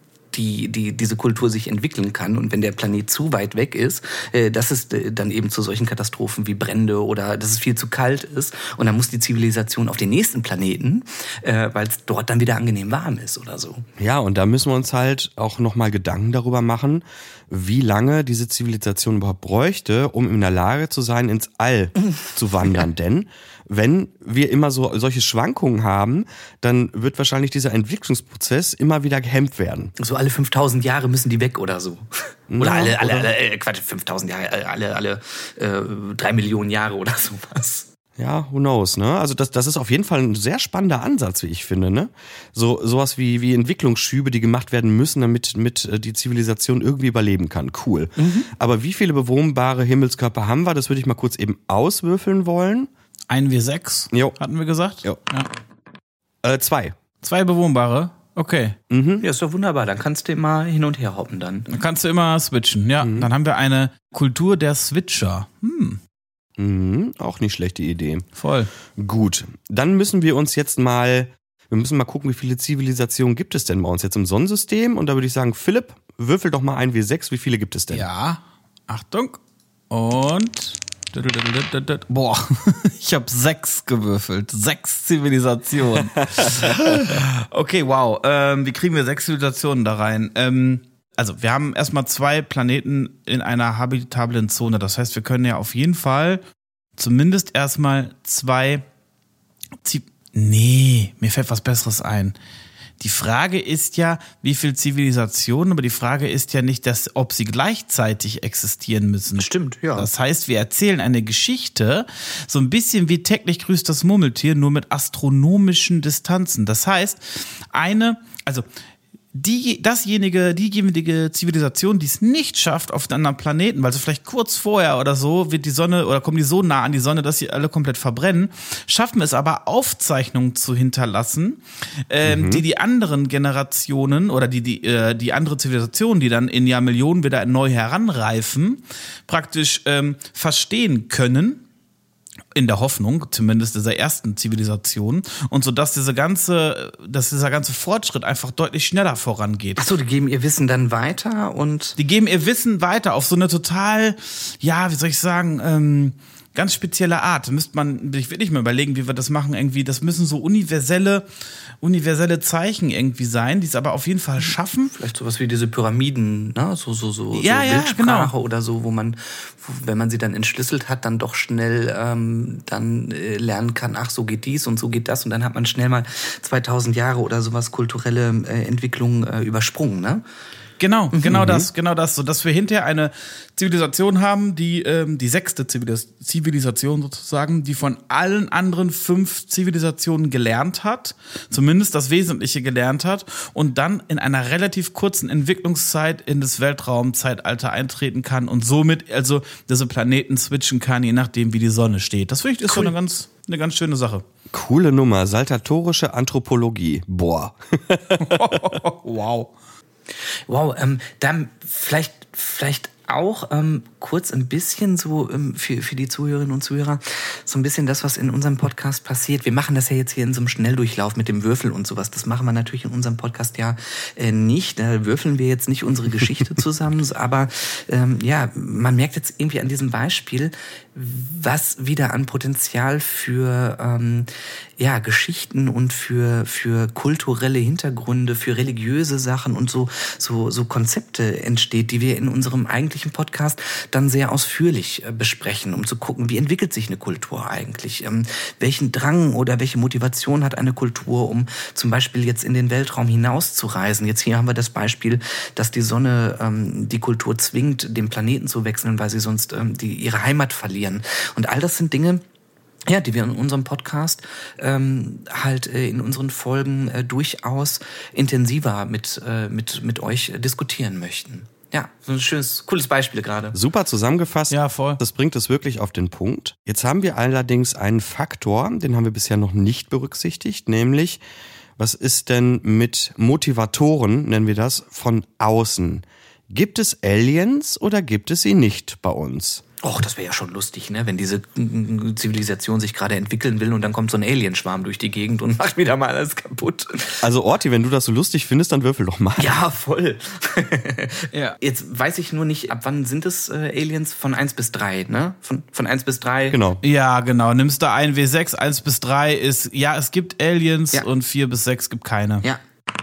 [SPEAKER 5] die, die, diese Kultur sich entwickeln kann. Und wenn der Planet zu weit weg ist, äh, dass es äh, dann eben zu solchen Katastrophen wie Brände oder dass es viel zu kalt ist. Und dann muss die Zivilisation auf den nächsten Planeten, äh, weil es dort dann wieder angenehm warm ist oder so.
[SPEAKER 4] Ja, und da müssen wir uns halt auch nochmal Gedanken darüber machen, wie lange diese Zivilisation überhaupt bräuchte, um in der Lage zu sein, ins All zu wandern. Denn wenn wir immer so solche Schwankungen haben, dann wird wahrscheinlich dieser Entwicklungsprozess immer wieder gehemmt werden.
[SPEAKER 5] So alle fünftausend Jahre müssen die weg oder so. Oder
[SPEAKER 4] Ja,
[SPEAKER 5] alle, alle,
[SPEAKER 4] oder-
[SPEAKER 5] alle äh, Quatsch, fünftausend Jahre, alle, alle äh, drei Millionen Jahre oder sowas.
[SPEAKER 4] Ja, who knows, ne? Also das, das ist auf jeden Fall ein sehr spannender Ansatz, wie ich finde, ne? So sowas wie wie Entwicklungsschübe, die gemacht werden müssen, damit mit äh, die Zivilisation irgendwie überleben kann. Cool.
[SPEAKER 5] Mhm.
[SPEAKER 4] Aber wie viele bewohnbare Himmelskörper haben wir? Das würde ich mal kurz eben auswürfeln wollen.
[SPEAKER 6] Ein W sechs,
[SPEAKER 4] Jo.
[SPEAKER 6] hatten wir gesagt?
[SPEAKER 4] Jo.
[SPEAKER 6] Ja.
[SPEAKER 4] Äh, zwei.
[SPEAKER 6] Zwei bewohnbare? Okay.
[SPEAKER 5] Ja, ist doch wunderbar. Dann kannst du immer hin und her hoppen dann.
[SPEAKER 6] Dann kannst du immer switchen. Ja, dann haben wir eine Kultur der Switcher. Hm,
[SPEAKER 4] Mhm, auch nicht schlechte Idee.
[SPEAKER 6] voll.
[SPEAKER 4] Gut, dann müssen wir uns jetzt mal, wir müssen mal gucken, wie viele Zivilisationen gibt es denn bei uns jetzt im Sonnensystem? Und da würde ich sagen, Philipp, würfel doch mal ein W sechs, wie viele gibt es denn?
[SPEAKER 6] Ja, Achtung. Und... Boah, ich habe sechs gewürfelt. Sechs Zivilisationen. Okay, wow. Ähm, wie kriegen wir sechs Zivilisationen da rein? Ähm, also, wir haben erstmal zwei Planeten in einer habitablen Zone. Das heißt, wir können ja auf jeden Fall zumindest erstmal zwei... Ziv- nee, mir fällt was Besseres ein. Die Frage ist ja, wie viel Zivilisationen, aber die Frage ist ja nicht, dass, ob sie gleichzeitig existieren müssen.
[SPEAKER 5] Stimmt, ja.
[SPEAKER 6] Das heißt, wir erzählen eine Geschichte, so ein bisschen wie täglich grüßt das Murmeltier, nur mit astronomischen Distanzen. Das heißt, eine, also die, dasjenige, diejenige Zivilisation, die es nicht schafft auf einem anderen Planeten, weil sie vielleicht kurz vorher oder so wird die Sonne oder kommen die so nah an die Sonne, dass sie alle komplett verbrennen, schaffen es aber Aufzeichnungen zu hinterlassen, ähm, mhm. die die anderen Generationen oder die die äh, die andere Zivilisation, die dann in Jahrmillionen wieder neu heranreifen, praktisch ähm, verstehen können. In der Hoffnung, zumindest dieser ersten Zivilisation, und so dass diese ganze, dass dieser ganze Fortschritt einfach deutlich schneller vorangeht.
[SPEAKER 5] Ach so, die geben ihr Wissen dann weiter und
[SPEAKER 6] Die geben ihr Wissen weiter auf so eine total, ja, wie soll ich sagen, ähm, ganz spezielle Art. Müsste man sich wirklich mal überlegen, wie wir das machen. Irgendwie, das müssen so universelle, universelle Zeichen irgendwie sein, die es aber auf jeden Fall schaffen.
[SPEAKER 5] vielleicht sowas wie diese Pyramiden, ne? so so so,
[SPEAKER 6] Ja,
[SPEAKER 5] so
[SPEAKER 6] ja,
[SPEAKER 5] Bildsprache
[SPEAKER 6] genau.
[SPEAKER 5] oder so, wo man, wo, wenn man sie dann entschlüsselt hat, dann doch schnell ähm, dann äh, lernen kann. Ach, so geht dies und so geht das und dann hat man schnell mal zweitausend Jahre oder sowas kulturelle äh, Entwicklung äh, übersprungen, ne?
[SPEAKER 6] Genau, genau mhm. das, genau das, so dass wir hinterher eine Zivilisation haben, die ähm, die sechste Zivilis- Zivilisation sozusagen, die von allen anderen fünf Zivilisationen gelernt hat, zumindest das Wesentliche gelernt hat und dann in einer relativ kurzen Entwicklungszeit in das Weltraumzeitalter eintreten kann und somit also diese Planeten switchen kann, je nachdem wie die Sonne steht. Das finde ich ist cool. so eine ganz eine ganz schöne Sache.
[SPEAKER 4] Coole Nummer, saltatorische Anthropologie. Boah.
[SPEAKER 6] Wow.
[SPEAKER 5] Wow, ähm, dann vielleicht, vielleicht auch ähm, kurz ein bisschen so ähm, für, für die Zuhörerinnen und Zuhörer so ein bisschen das, was in unserem Podcast passiert. Wir machen das ja jetzt hier in so einem Schnelldurchlauf mit dem Würfel und sowas. Das machen wir natürlich in unserem Podcast ja äh, nicht. Da würfeln wir jetzt nicht unsere Geschichte zusammen, aber ähm, ja, man merkt jetzt irgendwie an diesem Beispiel, was wieder an Potenzial für ähm, ja, Geschichten und für, für kulturelle Hintergründe, für religiöse Sachen und so, so, so Konzepte entsteht, die wir in unserem eigentlichen Podcast dann sehr ausführlich äh, besprechen, um zu gucken, wie entwickelt sich eine Kultur eigentlich? Ähm, welchen Drang oder welche Motivation hat eine Kultur, um zum Beispiel jetzt in den Weltraum hinauszureisen? Jetzt hier haben wir das Beispiel, dass die Sonne ähm, die Kultur zwingt, den Planeten zu wechseln, weil sie sonst ähm, die, ihre Heimat verlieren. Und all das sind Dinge, ja, die wir in unserem Podcast ähm, halt äh, in unseren Folgen äh, durchaus intensiver mit, äh, mit, mit euch diskutieren möchten. Ja, so ein schönes, cooles Beispiel gerade.
[SPEAKER 4] Super zusammengefasst.
[SPEAKER 6] Ja, voll.
[SPEAKER 4] Das bringt es wirklich auf den Punkt. Jetzt haben wir allerdings einen Faktor, den haben wir bisher noch nicht berücksichtigt, nämlich, was ist denn mit Motivatoren, nennen wir das, von außen? Gibt es Aliens oder gibt es sie nicht bei uns?
[SPEAKER 5] Och, das wäre ja schon lustig, ne? Wenn diese Zivilisation sich gerade entwickeln will und dann kommt so ein Alienschwarm durch die Gegend und macht wieder mal alles kaputt.
[SPEAKER 4] Also Orti, wenn du das so lustig findest, dann würfel doch mal.
[SPEAKER 5] Ja, voll.
[SPEAKER 6] Ja.
[SPEAKER 5] Jetzt weiß ich nur nicht, ab wann sind es äh, Aliens? Von eins bis drei, ne? Von, von eins bis drei.
[SPEAKER 4] Genau.
[SPEAKER 6] Ja, genau. Nimmst du ein W sechs, eins bis drei ist, ja, es gibt Aliens
[SPEAKER 5] ja.
[SPEAKER 6] und vier bis sechs gibt keine.
[SPEAKER 5] Ja.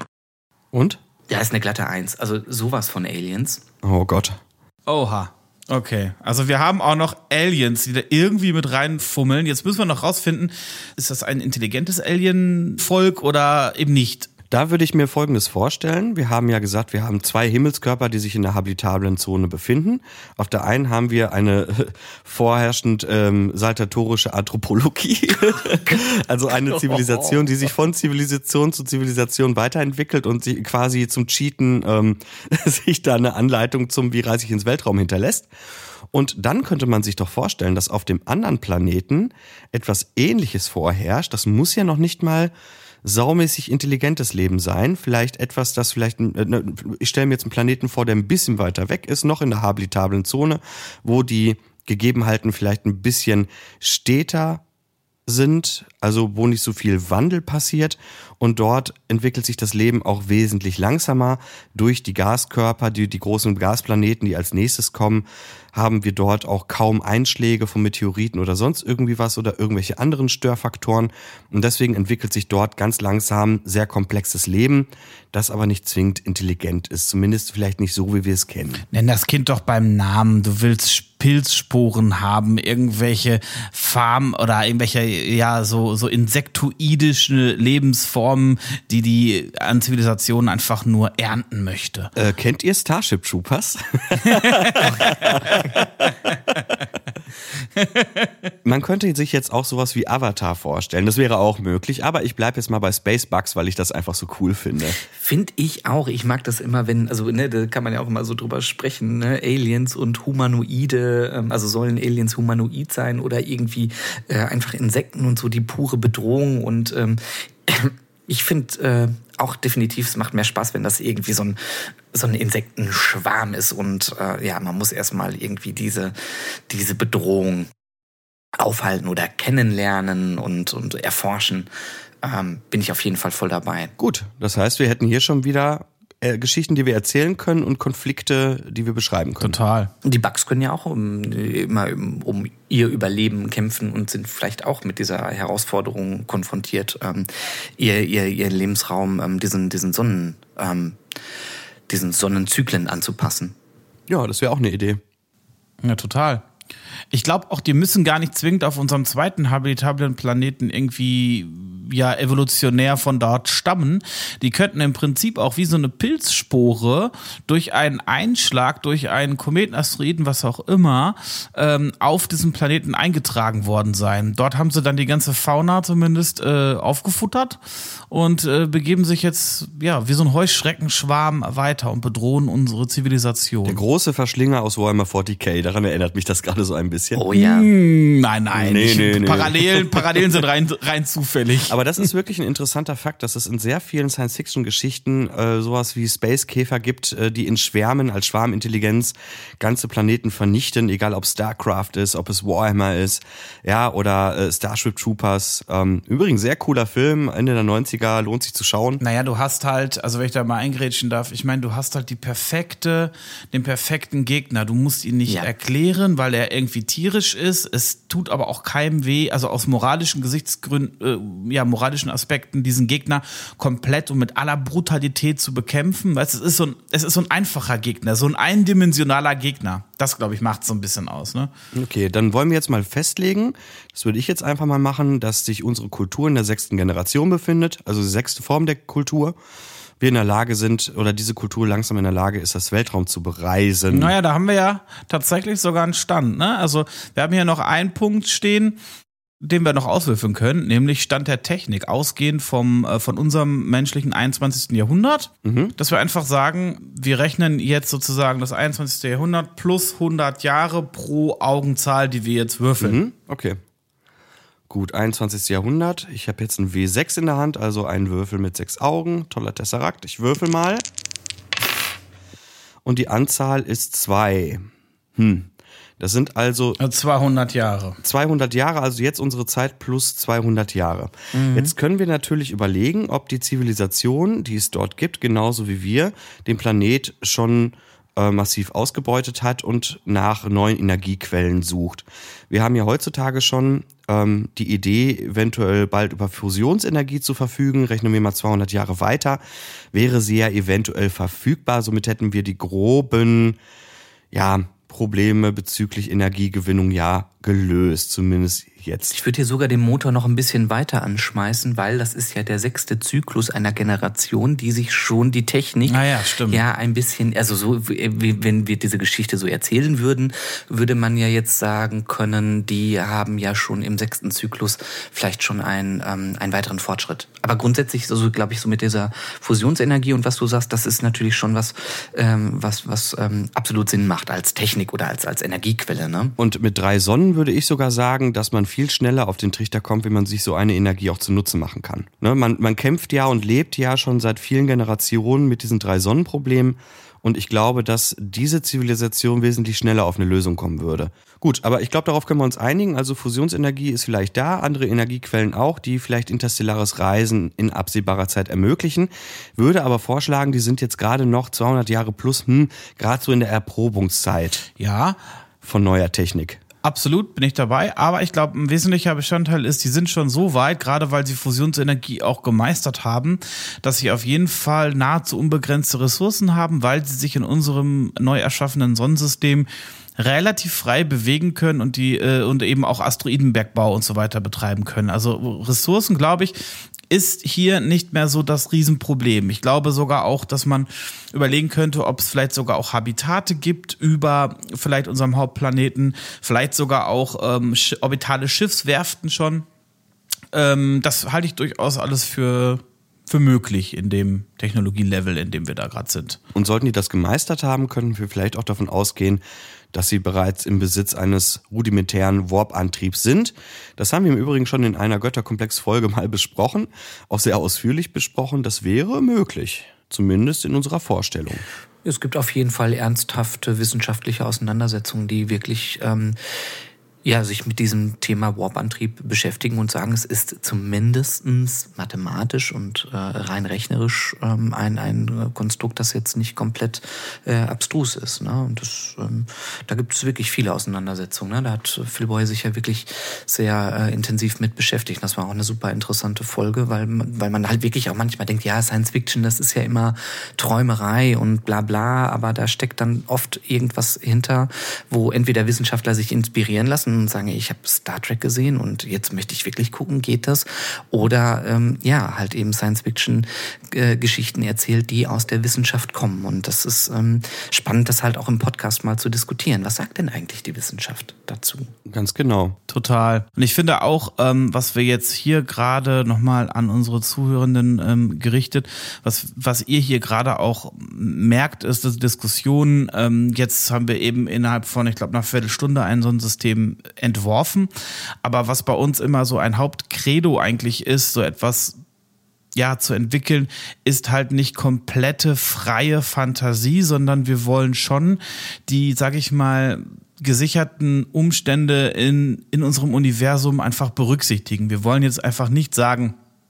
[SPEAKER 4] Und?
[SPEAKER 5] Ja, ist eine glatte eins. Also sowas von Aliens.
[SPEAKER 4] Oh Gott.
[SPEAKER 6] Oha. Okay, also wir haben auch noch Aliens, die da irgendwie mit reinfummeln. Jetzt müssen wir noch rausfinden, ist das ein intelligentes Alien-Volk oder eben nicht?
[SPEAKER 4] Da würde ich mir Folgendes vorstellen. Wir haben ja gesagt, wir haben zwei Himmelskörper, die sich in der habitablen Zone befinden. Auf der einen haben wir eine äh, vorherrschend ähm, saltatorische Anthropologie, also eine Zivilisation, die sich von Zivilisation zu Zivilisation weiterentwickelt und sie quasi zum Cheaten ähm, sich da eine Anleitung zum wie reise ich ins Weltraum hinterlässt. Und dann könnte man sich doch vorstellen, dass auf dem anderen Planeten etwas Ähnliches vorherrscht. Das muss ja noch nicht mal saumäßig intelligentes Leben sein. Vielleicht etwas, das vielleicht, ich stelle mir jetzt einen Planeten vor, der ein bisschen weiter weg ist, noch in der habitablen Zone, wo die Gegebenheiten vielleicht ein bisschen steter sind, also wo nicht so viel Wandel passiert und dort entwickelt sich das Leben auch wesentlich langsamer durch die Gaskörper, die, die großen Gasplaneten, die als nächstes kommen, haben wir dort auch kaum Einschläge von Meteoriten oder sonst irgendwie was oder irgendwelche anderen Störfaktoren und deswegen entwickelt sich dort ganz langsam sehr komplexes Leben, das aber nicht zwingend intelligent ist, zumindest vielleicht nicht so, wie wir es kennen.
[SPEAKER 6] Nenn das Kind doch beim Namen, du willst Pilzsporen haben, irgendwelche Farmen oder irgendwelche, ja, so, so insektoidische Lebensformen, die die an Zivilisationen einfach nur ernten möchte.
[SPEAKER 4] Äh, kennt ihr Starship Troopers? Man könnte sich jetzt auch sowas wie Avatar vorstellen. Das wäre auch möglich, aber ich bleibe jetzt mal bei Spacebugs, weil ich das einfach so cool finde.
[SPEAKER 5] Finde ich auch. Ich mag das immer, wenn, also ne, da kann man ja auch immer so drüber sprechen, ne? Aliens und Humanoide, ähm, also sollen Aliens humanoid sein oder irgendwie äh, einfach Insekten und so die pure Bedrohung und ähm, ich finde äh, auch definitiv, es macht mehr Spaß, wenn das irgendwie so ein, so ein Insektenschwarm ist und äh, ja, man muss erstmal irgendwie diese, diese Bedrohung aufhalten oder kennenlernen und, und erforschen. Ähm, bin ich auf jeden Fall voll dabei.
[SPEAKER 4] Gut, das heißt, wir hätten hier schon wieder äh, Geschichten, die wir erzählen können und Konflikte, die wir beschreiben können.
[SPEAKER 6] Total.
[SPEAKER 5] Und die Bugs können ja auch um, immer um, um ihr Überleben kämpfen und sind vielleicht auch mit dieser Herausforderung konfrontiert, ähm, ihr, ihr, ihr Lebensraum ähm, diesen, diesen Sonnen, ähm, diesen Sonnenzyklen anzupassen.
[SPEAKER 4] Ja, das wäre auch eine Idee.
[SPEAKER 6] Ja, total. Ich glaube auch, die müssen gar nicht zwingend auf unserem zweiten habitablen Planeten irgendwie ja evolutionär von dort stammen. Die könnten im Prinzip auch wie so eine Pilzspore durch einen Einschlag, durch einen Kometen, Asteroiden, was auch immer, ähm, auf diesem Planeten eingetragen worden sein. Dort haben sie dann die ganze Fauna zumindest äh, aufgefuttert und äh, begeben sich jetzt ja wie so ein Heuschreckenschwarm weiter und bedrohen unsere Zivilisation.
[SPEAKER 4] Der große Verschlinger aus Warhammer forty K, daran erinnert mich das gerade so ein bisschen.
[SPEAKER 5] Oh ja.
[SPEAKER 6] Hm, nein, nein.
[SPEAKER 4] Nee,
[SPEAKER 6] ich,
[SPEAKER 4] nee, nee.
[SPEAKER 6] Parallelen, Parallelen sind rein, rein zufällig.
[SPEAKER 4] Aber das ist wirklich ein interessanter Fakt, dass es in sehr vielen Science-Fiction-Geschichten äh, sowas wie Space-Käfer gibt, äh, die in Schwärmen als Schwarmintelligenz ganze Planeten vernichten, egal ob StarCraft ist, ob es Warhammer ist, ja, oder äh, Starship Troopers. Ähm, übrigens, sehr cooler Film, Ende der neunziger, lohnt sich zu schauen.
[SPEAKER 6] Naja, du hast halt, also wenn ich da mal eingrätschen darf, ich meine, du hast halt die perfekte, den perfekten Gegner. Du musst ihn nicht
[SPEAKER 5] Ja.
[SPEAKER 6] erklären, weil er irgendwie tierisch ist. Es tut aber auch keinem weh, also aus moralischen Gesichtsgründen, äh, ja, moralischen Aspekten, diesen Gegner komplett und mit aller Brutalität zu bekämpfen. Weißt, es ist so ein, es ist so ein einfacher Gegner, so ein eindimensionaler Gegner. Das, glaube ich, macht so ein bisschen aus, ne?
[SPEAKER 4] Okay, dann wollen wir jetzt mal festlegen, das würde ich jetzt einfach mal machen, dass sich unsere Kultur in der sechsten Generation befindet, also die sechste Form der Kultur. Wir in der Lage sind, oder diese Kultur langsam in der Lage ist, das Weltraum zu bereisen.
[SPEAKER 6] Naja, da haben wir ja tatsächlich sogar einen Stand, ne? Also wir haben hier noch einen Punkt stehen, den wir noch auswürfeln können, nämlich Stand der Technik, ausgehend vom äh, von unserem menschlichen einundzwanzigsten Jahrhundert,
[SPEAKER 4] Mhm.
[SPEAKER 6] dass wir einfach sagen, wir rechnen jetzt sozusagen das einundzwanzigste Jahrhundert plus hundert Jahre pro Augenzahl, die wir jetzt würfeln.
[SPEAKER 4] Mhm, okay. Gut, einundzwanzigsten Jahrhundert. Ich habe jetzt einen W sechs in der Hand, also einen Würfel mit sechs Augen. Toller Tesserakt. Ich würfel mal. Und die Anzahl ist zwei. Hm. Das sind also
[SPEAKER 6] Also zweihundert Jahre.
[SPEAKER 4] zweihundert Jahre, also jetzt unsere Zeit plus zweihundert Jahre. Jetzt können wir natürlich überlegen, ob die Zivilisation, die es dort gibt, genauso wie wir, den Planet schon äh, massiv ausgebeutet hat und nach neuen Energiequellen sucht. Wir haben ja heutzutage schon ähm, die Idee, eventuell bald über Fusionsenergie zu verfügen. Rechnen wir mal zweihundert Jahre weiter, wäre sie ja eventuell verfügbar. Somit hätten wir die groben, ja, Probleme bezüglich Energiegewinnung ja gelöst, zumindest jetzt.
[SPEAKER 5] Ich würde hier sogar den Motor noch ein bisschen weiter anschmeißen, weil das ist ja der sechste Zyklus einer Generation, die sich schon die Technik
[SPEAKER 6] Ah ja, stimmt.
[SPEAKER 5] ja ein bisschen, also so wie wenn wir diese Geschichte so erzählen würden, würde man ja jetzt sagen können, die haben ja schon im sechsten Zyklus vielleicht schon einen, ähm, einen weiteren Fortschritt. Aber grundsätzlich, also glaube ich, so mit dieser Fusionsenergie und was du sagst, das ist natürlich schon was, ähm, was, was ähm, absolut Sinn macht als Technik oder als, als Energiequelle, ne?
[SPEAKER 4] Und mit drei Sonnen würde ich sogar sagen, dass man viel schneller auf den Trichter kommt, wie man sich so eine Energie auch zunutze machen kann. Ne? Man, man kämpft ja und lebt ja schon seit vielen Generationen mit diesen drei Sonnenproblemen. Und ich glaube, dass diese Zivilisation wesentlich schneller auf eine Lösung kommen würde. Gut, aber ich glaube, darauf können wir uns einigen. Also Fusionsenergie ist vielleicht da, andere Energiequellen auch, die vielleicht interstellares Reisen in absehbarer Zeit ermöglichen. Würde aber vorschlagen, die sind jetzt gerade noch zweihundert Jahre plus, hm, gerade so in der Erprobungszeit
[SPEAKER 6] Ja,
[SPEAKER 4] von neuer Technik.
[SPEAKER 6] absolut bin ich dabei, aber ich glaube, ein wesentlicher Bestandteil ist, die sind schon so weit, gerade weil sie Fusionsenergie auch gemeistert haben, dass sie auf jeden Fall nahezu unbegrenzte Ressourcen haben, weil sie sich in unserem neu erschaffenen Sonnensystem relativ frei bewegen können und die äh, und eben auch Asteroidenbergbau und so weiter betreiben können. Also Ressourcen, glaube ich, ist hier nicht mehr so das Riesenproblem. Ich glaube sogar auch, dass man überlegen könnte, ob es vielleicht sogar auch Habitate gibt über vielleicht unserem Hauptplaneten, vielleicht sogar auch ähm, sch- orbitale Schiffswerften schon. Ähm, das halte ich durchaus alles für für möglich in dem Technologielevel, in dem wir da gerade sind.
[SPEAKER 4] Und sollten die das gemeistert haben, könnten wir vielleicht auch davon ausgehen, dass sie bereits im Besitz eines rudimentären Warp-Antriebs sind. Das haben wir im Übrigen schon in einer Götterkomplex-Folge mal besprochen, auch sehr ausführlich besprochen. Das wäre möglich, zumindest in unserer Vorstellung.
[SPEAKER 5] Es gibt auf jeden Fall ernsthafte wissenschaftliche Auseinandersetzungen, die wirklich ähm, Ja, sich mit diesem Thema Warp-Antrieb beschäftigen und sagen, es ist zumindest mathematisch und äh, rein rechnerisch ähm, ein, ein Konstrukt, das jetzt nicht komplett äh, abstrus ist. Ne? Und das, ähm, da gibt es wirklich viele Auseinandersetzungen. Ne? Da hat Phil Boyer sich ja wirklich sehr äh, intensiv mit beschäftigt. Das war auch eine super interessante Folge, weil man, weil man halt wirklich auch manchmal denkt, ja, Science Fiction, das ist ja immer Träumerei und bla bla, aber da steckt dann oft irgendwas hinter, wo entweder Wissenschaftler sich inspirieren lassen und sagen, ich habe Star Trek gesehen und jetzt möchte ich wirklich gucken, geht das? Oder ähm, ja, halt eben Science-Fiction-Geschichten äh, erzählt, die aus der Wissenschaft kommen. Und das ist ähm, spannend, das halt auch im Podcast mal zu diskutieren. Was sagt denn eigentlich die Wissenschaft dazu?
[SPEAKER 4] Ganz genau.
[SPEAKER 6] Total. Und ich finde auch, ähm, was wir jetzt hier gerade nochmal an unsere Zuhörenden ähm, gerichtet, was, was ihr hier gerade auch merkt, ist, dass Diskussionen, ähm, jetzt haben wir eben innerhalb von, ich glaube, einer Viertelstunde ein so ein System entworfen. Aber was bei uns immer so ein Hauptcredo eigentlich ist, so etwas ja zu entwickeln, ist halt nicht komplette freie Fantasie, sondern wir wollen schon die, sag ich mal, gesicherten Umstände in, in unserem Universum einfach berücksichtigen. Wir wollen jetzt einfach nicht sagen,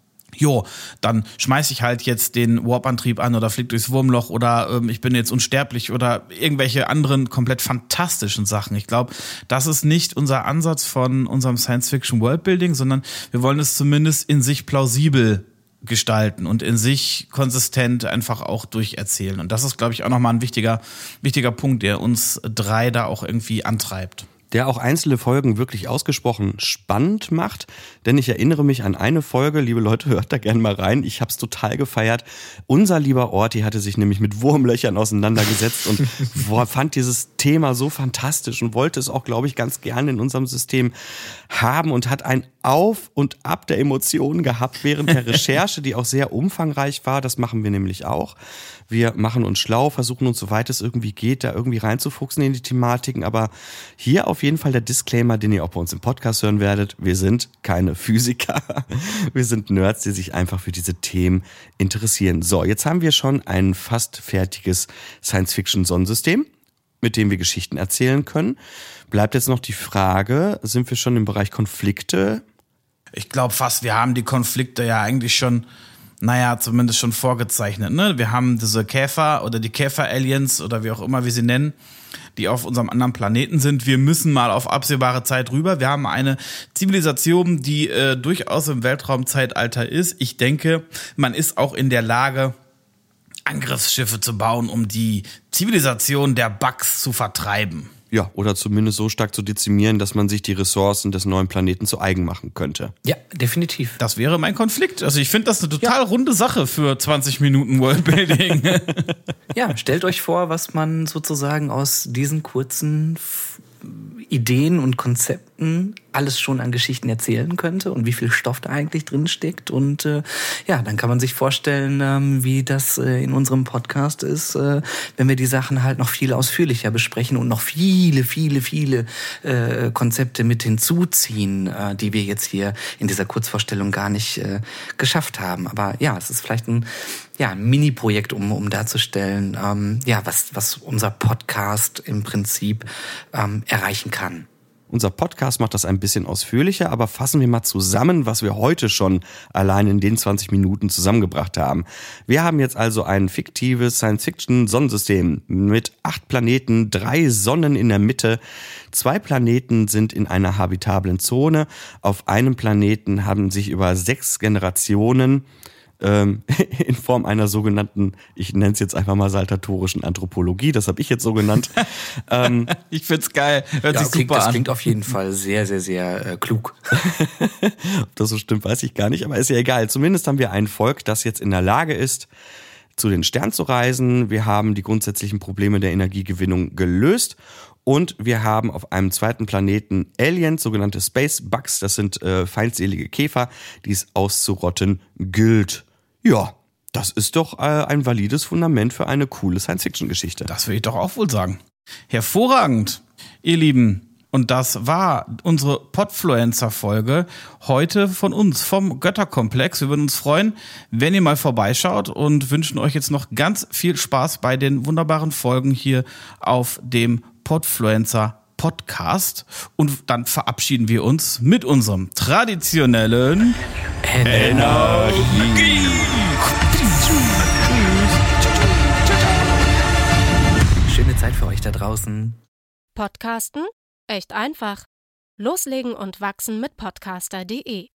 [SPEAKER 6] jo, dann schmeiß ich halt jetzt den Warp-Antrieb an oder flieg durchs Wurmloch oder ähm, ich bin jetzt unsterblich oder irgendwelche anderen komplett fantastischen Sachen. Ich glaube, das ist nicht unser Ansatz von unserem Science-Fiction-Worldbuilding, sondern wir wollen es zumindest in sich plausibel gestalten und in sich konsistent einfach auch durcherzählen. Und das ist, glaube ich, auch nochmal ein wichtiger, wichtiger Punkt, der uns drei da auch irgendwie antreibt.
[SPEAKER 4] Der auch einzelne Folgen wirklich ausgesprochen spannend macht, denn ich erinnere mich an eine Folge, liebe Leute, hört da gerne mal rein, ich habe es total gefeiert. Unser lieber Orti hatte sich nämlich mit Wurmlöchern auseinandergesetzt und fand dieses Thema so fantastisch und wollte es auch, glaube ich, ganz gerne in unserem System haben und hat ein Auf und Ab der Emotionen gehabt während der Recherche, die auch sehr umfangreich war. Das machen wir nämlich auch. Wir machen uns schlau, versuchen uns, soweit es irgendwie geht, da irgendwie reinzufuchsen in die Thematiken. Aber hier auf jeden Fall der Disclaimer, den ihr auch bei uns im Podcast hören werdet. Wir sind keine Physiker. Wir sind Nerds, die sich einfach für diese Themen interessieren. So, jetzt haben wir schon ein fast fertiges Science-Fiction-Sonnensystem, mit dem wir Geschichten erzählen können. Bleibt jetzt noch die Frage, sind wir schon im Bereich Konflikte?
[SPEAKER 6] Ich glaube fast, wir haben die Konflikte ja eigentlich schon, naja, zumindest schon vorgezeichnet. Ne? Wir haben diese Käfer oder die Käfer-Aliens oder wie auch immer wir sie nennen, die auf unserem anderen Planeten sind. Wir müssen mal auf absehbare Zeit rüber. Wir haben eine Zivilisation, die äh, durchaus im Weltraumzeitalter ist. Ich denke, man ist auch in der Lage, Angriffsschiffe zu bauen, um die Zivilisation der Bugs zu vertreiben.
[SPEAKER 4] Ja, oder zumindest so stark zu dezimieren, dass man sich die Ressourcen des neuen Planeten zu eigen machen könnte.
[SPEAKER 5] Ja, definitiv.
[SPEAKER 6] Das wäre mein Konflikt. Also ich finde das eine total ja. runde Sache für zwanzig Minuten Worldbuilding.
[SPEAKER 5] Ja, stellt euch vor, was man sozusagen aus diesen kurzen F- Ideen und Konzepten alles schon an Geschichten erzählen könnte und wie viel Stoff da eigentlich drin steckt. Und äh, ja, dann kann man sich vorstellen, ähm, wie das äh, in unserem Podcast ist, äh, wenn wir die Sachen halt noch viel ausführlicher besprechen und noch viele, viele, viele äh, Konzepte mit hinzuziehen, äh, die wir jetzt hier in dieser Kurzvorstellung gar nicht äh, geschafft haben. Aber ja, es ist vielleicht ein ja, ein Mini-Projekt, um, um darzustellen, ähm, ja, was, was unser Podcast im Prinzip ähm, erreichen kann.
[SPEAKER 4] Unser Podcast macht das ein bisschen ausführlicher, aber fassen wir mal zusammen, was wir heute schon allein in den zwanzig Minuten zusammengebracht haben. Wir haben jetzt also ein fiktives Science-Fiction-Sonnensystem mit acht Planeten, drei Sonnen in der Mitte. Zwei Planeten sind in einer habitablen Zone. Auf einem Planeten haben sich über sechs Generationen in Form einer sogenannten, ich nenne es jetzt einfach mal saltatorischen Anthropologie, das habe ich jetzt so genannt. ähm,
[SPEAKER 6] ich find's geil, hört
[SPEAKER 5] ja,
[SPEAKER 6] sich
[SPEAKER 5] klingt,
[SPEAKER 6] super
[SPEAKER 5] das
[SPEAKER 6] an.
[SPEAKER 5] klingt auf jeden Fall sehr, sehr, sehr äh, klug.
[SPEAKER 4] Ob das so stimmt, weiß ich gar nicht, aber ist ja egal. Zumindest haben wir ein Volk, das jetzt in der Lage ist, zu den Sternen zu reisen. Wir haben die grundsätzlichen Probleme der Energiegewinnung gelöst. Und wir haben auf einem zweiten Planeten Aliens, sogenannte Space Bugs. Das sind äh, feindselige Käfer, die es auszurotten gilt. Ja, das ist doch äh, ein valides Fundament für eine coole Science-Fiction-Geschichte.
[SPEAKER 6] Das würde ich doch auch wohl sagen. Hervorragend, ihr Lieben. Und das war unsere Podfluencer-Folge heute von uns, vom Götterkomplex. Wir würden uns freuen, wenn ihr mal vorbeischaut und wünschen euch jetzt noch ganz viel Spaß bei den wunderbaren Folgen hier auf dem Podfluencer Podcast. Und dann verabschieden wir uns mit unserem traditionellen Energie.
[SPEAKER 5] Schöne Zeit für euch da draußen.
[SPEAKER 7] Podcasten? Echt einfach. Loslegen und wachsen mit podcaster punkt de